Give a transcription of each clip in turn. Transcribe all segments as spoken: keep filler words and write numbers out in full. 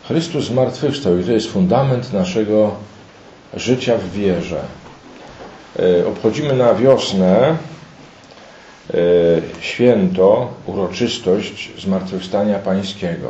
Chrystus zmartwychwstał i to jest fundament naszego życia w wierze. Obchodzimy na wiosnę święto, uroczystość Zmartwychwstania Pańskiego.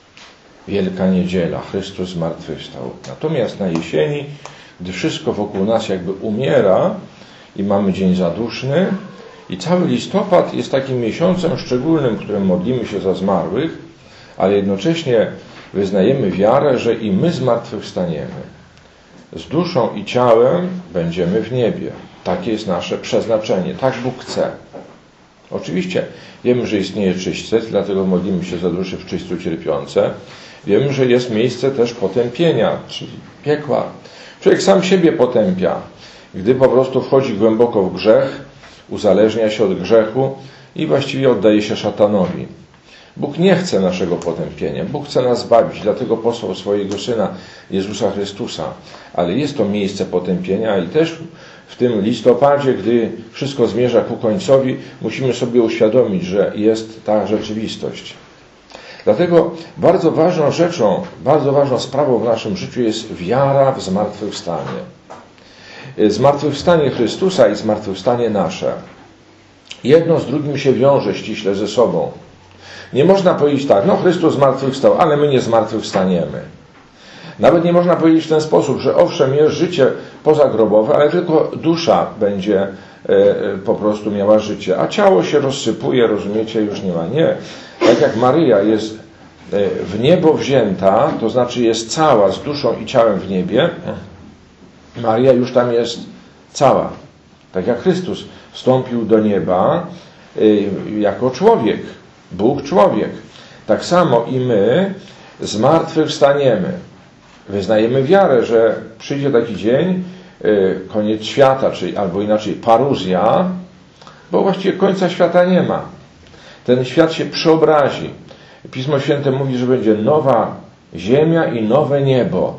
Wielka Niedziela, Chrystus zmartwychwstał. Natomiast na jesieni, gdy wszystko wokół nas jakby umiera i mamy dzień zaduszny i cały listopad jest takim miesiącem szczególnym, w którym modlimy się za zmarłych, ale jednocześnie wyznajemy wiarę, że i my zmartwychwstaniemy. Z duszą i ciałem będziemy w niebie. Takie jest nasze przeznaczenie. Tak Bóg chce. Oczywiście wiemy, że istnieje czyśćec, dlatego modlimy się za duszy w czyśćcu cierpiące. Wiemy, że jest miejsce też potępienia, czyli piekła. Człowiek sam siebie potępia, gdy po prostu wchodzi głęboko w grzech, uzależnia się od grzechu i właściwie oddaje się szatanowi. Bóg nie chce naszego potępienia. Bóg chce nas zbawić, dlatego posłał swojego Syna Jezusa Chrystusa. Ale jest to miejsce potępienia i też w tym listopadzie, gdy wszystko zmierza ku końcowi, musimy sobie uświadomić, że jest ta rzeczywistość. Dlatego bardzo ważną rzeczą, bardzo ważną sprawą w naszym życiu jest wiara w zmartwychwstanie. Zmartwychwstanie Chrystusa i zmartwychwstanie nasze. Jedno z drugim się wiąże ściśle ze sobą. Nie można powiedzieć tak, no Chrystus zmartwychwstał, ale my nie zmartwychwstaniemy. Nawet nie można powiedzieć w ten sposób, że owszem jest życie pozagrobowe, ale tylko dusza będzie e, po prostu miała życie, a ciało się rozsypuje, rozumiecie, już nie ma. Nie. Tak jak Maryja jest w niebo wzięta, to znaczy jest cała z duszą i ciałem w niebie, Maryja już tam jest cała. Tak jak Chrystus wstąpił do nieba jako człowiek, Bóg człowiek. Tak samo i my zmartwychwstaniemy. Wyznajemy wiarę, że przyjdzie taki dzień, koniec świata, czyli albo inaczej paruzja, bo właściwie końca świata nie ma. Ten świat się przeobrazi. Pismo Święte mówi, że będzie nowa ziemia i nowe niebo.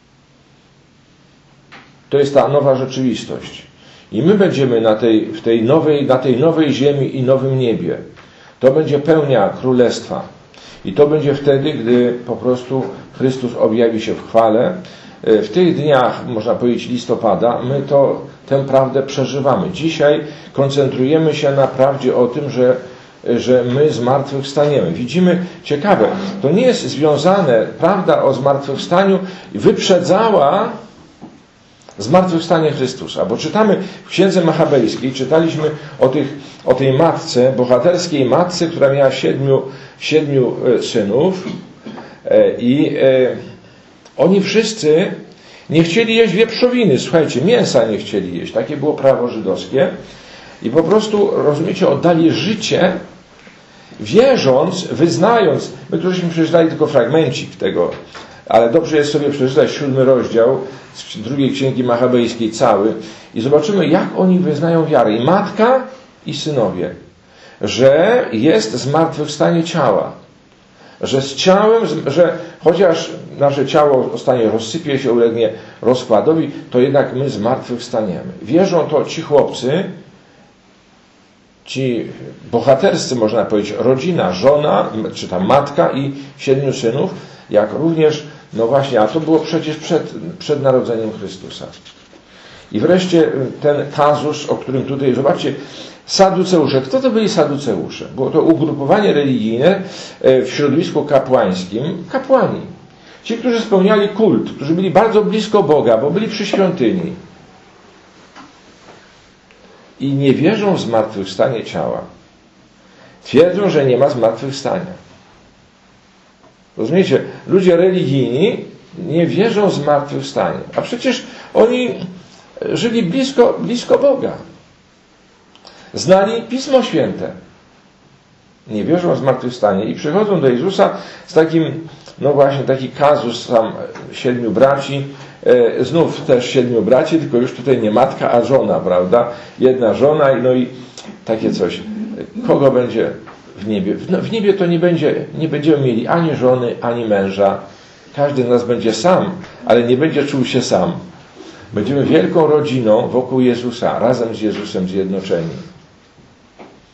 To jest ta nowa rzeczywistość. I my będziemy na tej, w tej nowej, na tej nowej ziemi i nowym niebie. To będzie pełnia królestwa. I to będzie wtedy, gdy po prostu Chrystus objawi się w chwale. W tych dniach, można powiedzieć listopada, my to, tę prawdę przeżywamy. Dzisiaj koncentrujemy się na prawdzie o tym, że, że my zmartwychwstaniemy. Widzimy, ciekawe, to nie jest związane, prawda o zmartwychwstaniu wyprzedzała zmartwychwstanie Chrystusa. Bo czytamy w Księdze Machabejskiej, czytaliśmy o, tych, o tej matce, bohaterskiej matce, która miała siedmiu, siedmiu synów i oni wszyscy nie chcieli jeść wieprzowiny. Słuchajcie, mięsa nie chcieli jeść. Takie było prawo żydowskie. I po prostu, rozumiecie, oddali życie, wierząc, wyznając. My tu żeśmy przeczytali tylko fragmencik tego, ale dobrze jest sobie przeczytać siódmy rozdział z drugiej Księgi Machabejskiej cały i zobaczymy, jak oni wyznają wiarę. I matka, i synowie. Że jest zmartwychwstanie ciała. Że z ciałem, że chociaż nasze ciało ostanie, rozsypie się, ulegnie rozkładowi, to jednak my zmartwychwstaniemy. Wierzą to ci chłopcy, ci bohaterscy, można powiedzieć, rodzina, żona, czy tam matka i siedmiu synów, jak również, no właśnie, a to było przecież przed, przed narodzeniem Chrystusa. I wreszcie ten kazus, o którym tutaj, zobaczcie, Saduceusze. Kto to byli Saduceusze? Było to ugrupowanie religijne w środowisku kapłańskim. Kapłani. Ci, którzy spełniali kult, którzy byli bardzo blisko Boga, bo byli przy świątyni. I nie wierzą w zmartwychwstanie ciała. Twierdzą, że nie ma zmartwychwstania. Rozumiecie? Ludzie religijni nie wierzą w zmartwychwstanie. A przecież oni żyli blisko, blisko Boga. Znali Pismo Święte. Nie wierzą w zmartwychwstanie i przychodzą do Jezusa z takim, no właśnie taki kazus tam siedmiu braci, e, znów też siedmiu braci, tylko już tutaj nie matka, a żona, prawda? Jedna żona i no i takie coś. Kogo będzie w niebie? No, w niebie to nie będzie, nie będziemy mieli ani żony, ani męża. Każdy z nas będzie sam, ale nie będzie czuł się sam. Będziemy wielką rodziną wokół Jezusa, razem z Jezusem zjednoczeni.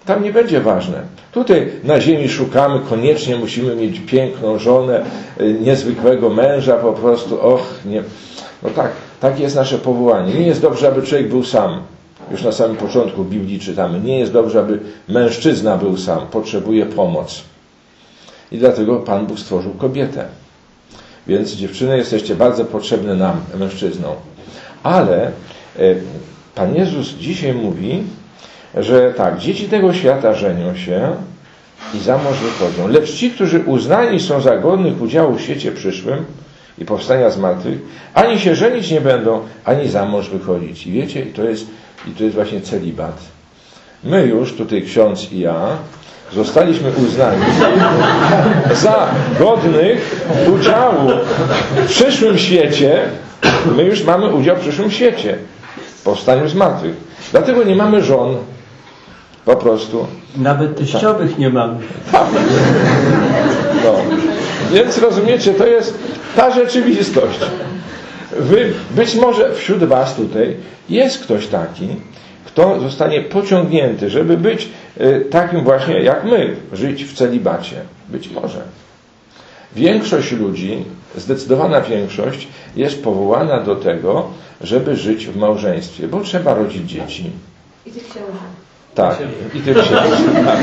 Tam nie będzie ważne. Tutaj na ziemi szukamy, koniecznie musimy mieć piękną żonę, niezwykłego męża, po prostu, och, nie. No tak, takie jest nasze powołanie. Nie jest dobrze, aby człowiek był sam. Już na samym początku Biblii czytamy. Nie jest dobrze, aby mężczyzna był sam. Potrzebuje pomoc. I dlatego Pan Bóg stworzył kobietę. Więc dziewczyny, jesteście bardzo potrzebne nam, mężczyznom. Ale Pan Jezus dzisiaj mówi, że tak, dzieci tego świata żenią się i za mąż wychodzą. Lecz ci, którzy uznani są za godnych udziału w świecie przyszłym i powstania z martwych, ani się żenić nie będą, ani za mąż wychodzić. I wiecie, i to jest, i to jest właśnie celibat. My już, tutaj ksiądz i ja, zostaliśmy uznani za godnych udziału w przyszłym świecie. My już mamy udział w przyszłym świecie, w powstaniu z martwych. Dlatego nie mamy żon. Po prostu. Nawet teściowych tak. nie mamy. Tak. No. Więc rozumiecie, to jest ta rzeczywistość. Wy, być może wśród was tutaj jest ktoś taki, kto zostanie pociągnięty, żeby być y, takim właśnie jak my, żyć w celibacie. Być może. Większość ludzi, zdecydowana większość jest powołana do tego, żeby żyć w małżeństwie, bo trzeba rodzić dzieci. I tych księży. Tak, i tych księży. Tak.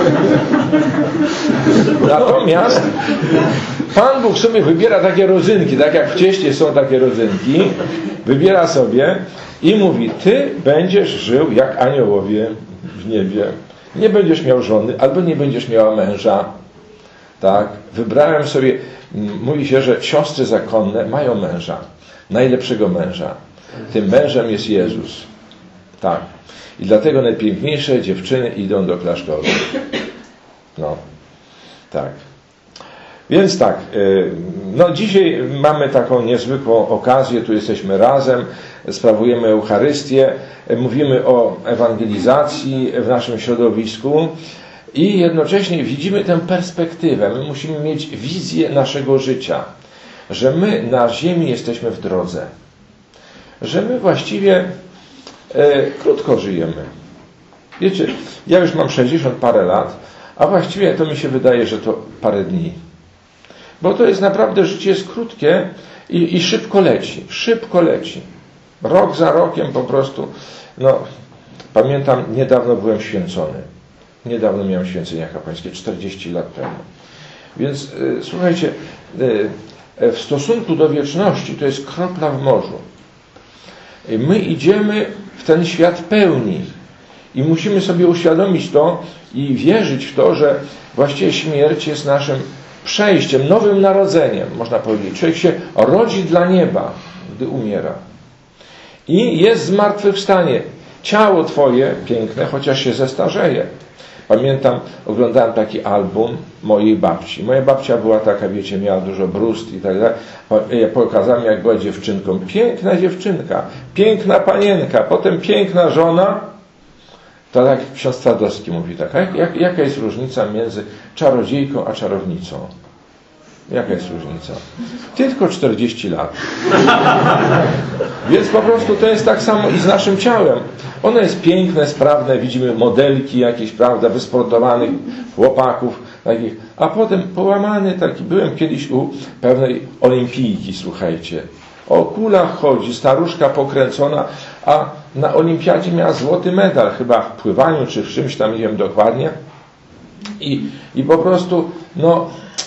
Natomiast Pan Bóg sobie wybiera takie rodzynki, tak jak w cieście są takie rodzynki, wybiera sobie i mówi, ty będziesz żył jak aniołowie w niebie. Nie będziesz miał żony, albo nie będziesz miała męża. Tak, wybrałem sobie, mówi się, że siostry zakonne mają męża, najlepszego męża. Tym mężem jest Jezus. Tak. I dlatego najpiękniejsze dziewczyny idą do klasztoru. No. Tak. Więc tak, no dzisiaj mamy taką niezwykłą okazję, tu jesteśmy razem, sprawujemy Eucharystię, mówimy o ewangelizacji w naszym środowisku i jednocześnie widzimy tę perspektywę. My musimy mieć wizję naszego życia, że my na ziemi jesteśmy w drodze, że my właściwie e, krótko żyjemy. Wiecie, ja już mam sześćdziesiąt parę lat, a właściwie to mi się wydaje, że to parę dni. Bo to jest naprawdę, życie jest krótkie i, i szybko leci. Szybko leci. Rok za rokiem po prostu. No, pamiętam, niedawno byłem święcony. Niedawno miałem święcenia kapłańskie, czterdzieści lat temu. Więc y, słuchajcie, y, w stosunku do wieczności to jest kropla w morzu. Y, my idziemy w ten świat pełni. I musimy sobie uświadomić to i wierzyć w to, że właściwie śmierć jest naszym przejściem, nowym narodzeniem, można powiedzieć. Człowiek się rodzi dla nieba, gdy umiera. I jest zmartwychwstanie. Ciało twoje piękne, chociaż się zestarzeje. Pamiętam, oglądałem taki album mojej babci. Moja babcia była taka, wiecie, miała dużo brust i tak dalej. Ja pokazałem, jak była dziewczynką. Piękna dziewczynka, piękna panienka, potem piękna żona. To tak ksiądz Twardowski mówi tak. Jak, jak, jaka jest różnica między czarodziejką a czarownicą? Jaka jest różnica? Tylko czterdzieści lat. Więc po prostu to jest tak samo i z naszym ciałem. Ono jest piękne, sprawne, widzimy modelki jakieś, prawda, wysportowanych chłopaków, takich, a potem połamany taki. Byłem kiedyś u pewnej olimpijki, słuchajcie. O kulach chodzi, staruszka pokręcona, a na olimpiadzie miała złoty medal, chyba w pływaniu czy w czymś tam, nie wiem dokładnie. I, i po prostu, no,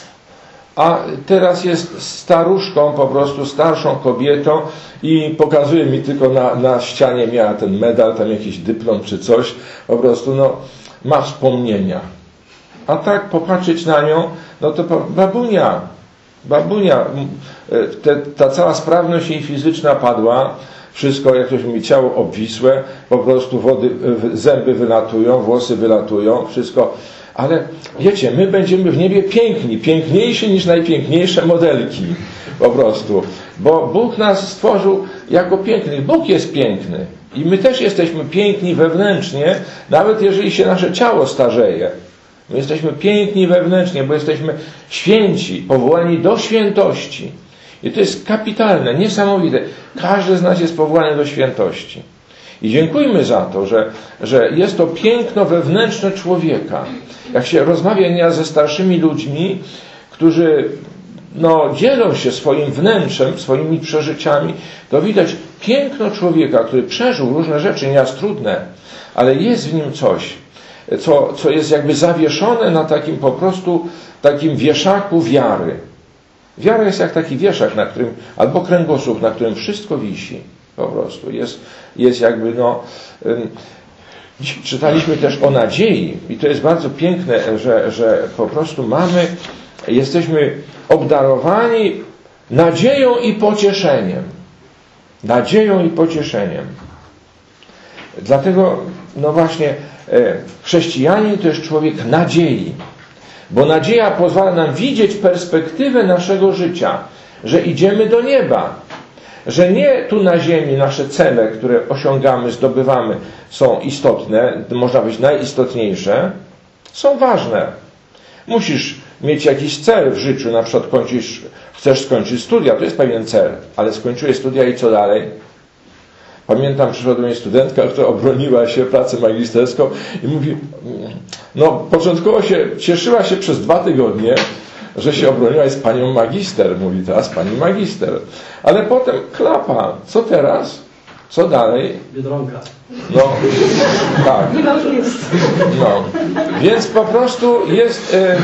a teraz jest staruszką, po prostu starszą kobietą i pokazuje mi tylko na, na ścianie, miała ten medal, tam jakiś dyplom czy coś, po prostu, no, ma wspomnienia. A tak popatrzeć na nią, no to babunia, babunia, te, ta cała sprawność jej fizyczna padła, wszystko, jak ktoś mówi, ciało obwisłe, po prostu wody, zęby wylatują, włosy wylatują, wszystko. Ale wiecie, my będziemy w niebie piękni, piękniejsi niż najpiękniejsze modelki, po prostu. Bo Bóg nas stworzył jako pięknych. Bóg jest piękny. I my też jesteśmy piękni wewnętrznie, nawet jeżeli się nasze ciało starzeje. My jesteśmy piękni wewnętrznie, bo jesteśmy święci, powołani do świętości. I to jest kapitalne, niesamowite. Każdy z nas jest powołany do świętości. I dziękujmy za to, że, że jest to piękno wewnętrzne człowieka. Jak się rozmawia nieraz ze starszymi ludźmi, którzy no, dzielą się swoim wnętrzem, swoimi przeżyciami, to widać piękno człowieka, który przeżył różne rzeczy, nieraz trudne, ale jest w nim coś, co, co jest jakby zawieszone na takim po prostu takim wieszaku wiary. Wiara jest jak taki wieszak, na którym, albo kręgosłup, na którym wszystko wisi. Po prostu. Jest, jest jakby, no... Dziś czytaliśmy też o nadziei i to jest bardzo piękne, że, że po prostu mamy, jesteśmy obdarowani nadzieją i pocieszeniem. Nadzieją i pocieszeniem. Dlatego, no właśnie, chrześcijanin to jest człowiek nadziei. Bo nadzieja pozwala nam widzieć perspektywę naszego życia, że idziemy do nieba, że nie tu na ziemi nasze cele, które osiągamy, zdobywamy, są istotne, można być najistotniejsze, są ważne. Musisz mieć jakiś cel w życiu, na przykład kończysz, chcesz skończyć studia, to jest pewien cel, ale skończyłeś studia i co dalej? Pamiętam, przyszła do mnie studentka, która obroniła się pracę magisterską i mówi, no początkowo się cieszyła się przez dwa tygodnie, że się obroniła, jest panią magister, mówi teraz pani magister. Ale potem klapa, co teraz? Co dalej? Biedronka. No, tak. No, więc po prostu jest, e,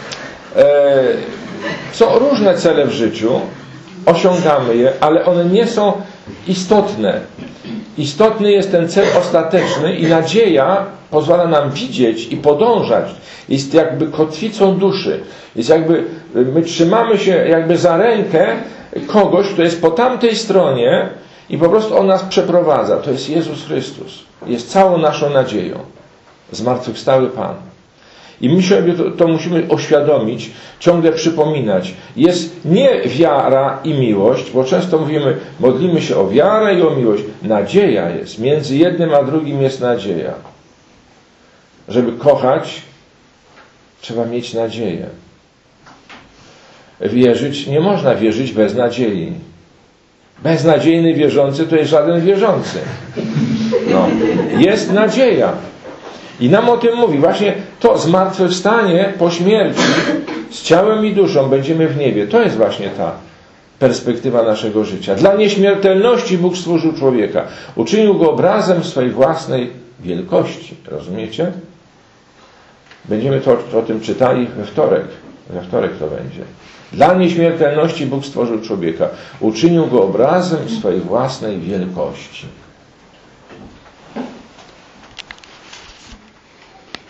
e, są różne cele w życiu, osiągamy je, ale one nie są istotne. Istotny jest ten cel ostateczny i nadzieja pozwala nam widzieć i podążać. Jest jakby kotwicą duszy. Jest jakby, my trzymamy się jakby za rękę kogoś, kto jest po tamtej stronie i po prostu on nas przeprowadza. To jest Jezus Chrystus. Jest całą naszą nadzieją. Zmartwychwstały Pan. I my sobie to, to musimy oświadomić, ciągle przypominać. Jest nie wiara i miłość, bo często mówimy, modlimy się o wiarę i o miłość. Nadzieja jest. Między jednym a drugim jest nadzieja. Żeby kochać, trzeba mieć nadzieję. Wierzyć, nie można wierzyć bez nadziei. Beznadziejny wierzący to jest żaden wierzący. No. Jest nadzieja. I nam o tym mówi. Właśnie to zmartwychwstanie po śmierci z ciałem i duszą będziemy w niebie. To jest właśnie ta perspektywa naszego życia. Dla nieśmiertelności Bóg stworzył człowieka. Uczynił go obrazem swojej własnej wielkości. Rozumiecie? Będziemy to, o tym czytali we wtorek. We wtorek to będzie. Dla nieśmiertelności Bóg stworzył człowieka. Uczynił go obrazem swojej własnej wielkości.